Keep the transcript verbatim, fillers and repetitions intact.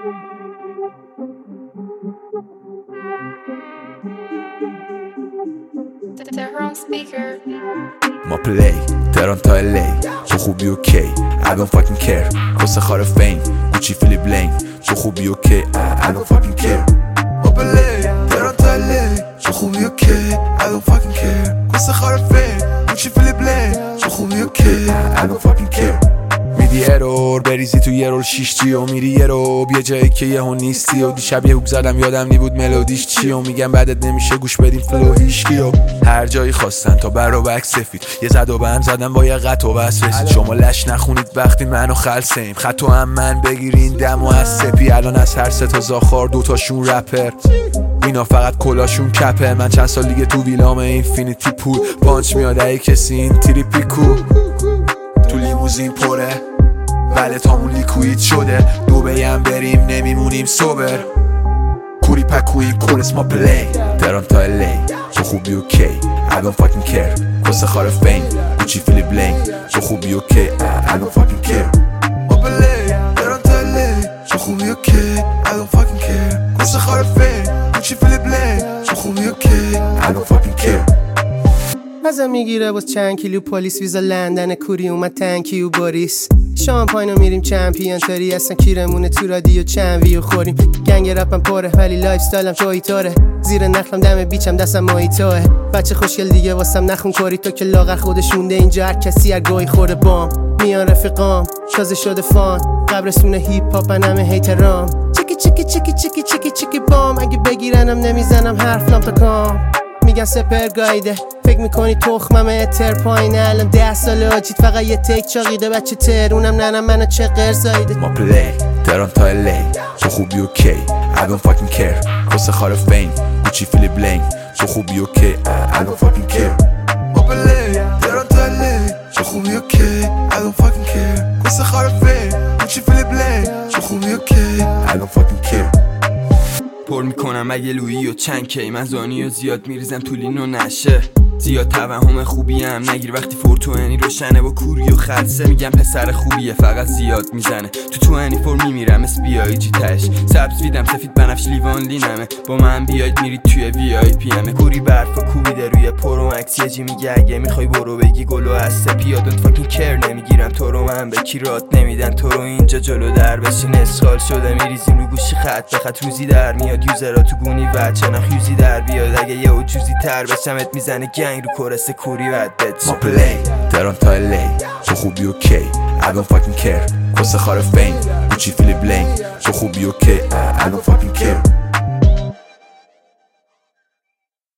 ما پلی تهران تا الی تو خوبی اوکی I don't fucking care واسه خار فیم گوچی فیلی بلین تو خوبی اوکی I don't fucking care ما پلی تهران تا الی تو خوبی اوکی I don't fucking care واسه خار فیم گوچی فیلی بلین تو خوبی اوکی I don't fucking care میدی ارور بریزی تو یه رول شیشتی و میری یه رو یه جایی که یه هون نیستی و دیشب یه هوک زدم یادم نی بود ملودیش چی و میگم بعدت نمیشه گوش بدیم فلو هیشکی و هر جایی خواستن تا بر و بک سفید یه زد و بند زدم با یه قط و بس رسید شما لش نخونید وقتی منو خلصیم خطو هم من بگیرین دم و از سپی الان از هر سه تا زاخار دوتاشون رپر اینا فقط کلاشون کپه من چند سال دیگه تو ویلام اینفینیتی پول پانچ میاد ای کسی این تریپی کو تو لیموزین پره ولتامون لیکوید شده دو بیم بریم نمیمونیم سوبر کوری پکویی کورس ما پلی تهران تا الی تو خوبی اوکی I don't fucking care واسه خار فیم گوچی فیلی بلین تو خوبی اوکی I don't fucking care ما پلی تهران تا الی تو خوبی اوکی I don't fucking care واسه خار فیم گوچی فیلی بلین تو خوبی اوکی I don't fucking care ازم میگیره باز چند کیلو پلیس ویزا لندن کوری اومد تنکی و باریس شامپاینو میریم چمپیون تاری اصلا کیرمونه تو رادیو چند ویو خوریم گنگ رپم پره ولی لایف استایلم جایتاره زیر نخلم دم بیچم دستم مایتاه بچه خوشگل دیگه واسم نخون کاری تو که لاغر خودش مونده اینجا هر کسی هر گاهی خورده بام میان رفیقام تازه شده فان قبرستون هیپ هاپ همه هیترام چکی چکی چکی چکی چکی چکی بام اگه بگیرنم نمیزنم حرف نام تا کام میگن سپر گایده فکر میکنی تخمم اتر پایینه الان ده ساله آجید فقط یه تیک چاقیده بچه ترونم ننم منو چه قرزایده ما پلی تهران تا الی تو خوبی اوکی I don't fucking care واسه خار فیم گوچی فیلی بلین تو خوبی اوکی I don't fucking care ما پلی تهران تا الی تو خوبی اوکی I don't fucking care واسه خار فیم گوچی فیلی بلین تو خوبی اوکی I don't fucking care پر میکنم اگه لویی و چند کی من زانی و زیاد میریزم تو لین و نشه زیاد توهم خوبیم نگیر وقتی فورتوئنی روشنه با کوری و خلصه میگم پسر خوبیه فقط زیاد میزنه تو تو انی فور میمیرم اس بی آی جی تش سبز ویدم سفید بنفش لیوان لینمه با من بیاید میرید توی وی آی پی امه کوری برفا کوبیده روی پرو مکس یه جی میگه اگه میخوای برو بگی گلو از سپی یادت فاکین کر نمیگیرم تو رو من به کی رات نمیدن تو رو اینجا جلو در بشین اسخال شده میریزیم رو گوشی خط به خط روزی در میاد یوزرها تو گونی و چنخ یوزی در بیاد اگه یه اوجوزی تر بشمت میزنه گنگ رو کورس کوری ودت ما پلی تهران تا الی تو خوبی اوکی I don't fucking care واسه خار فیم گوچی فیلی بلین تو خوبی اوکی I don't fucking care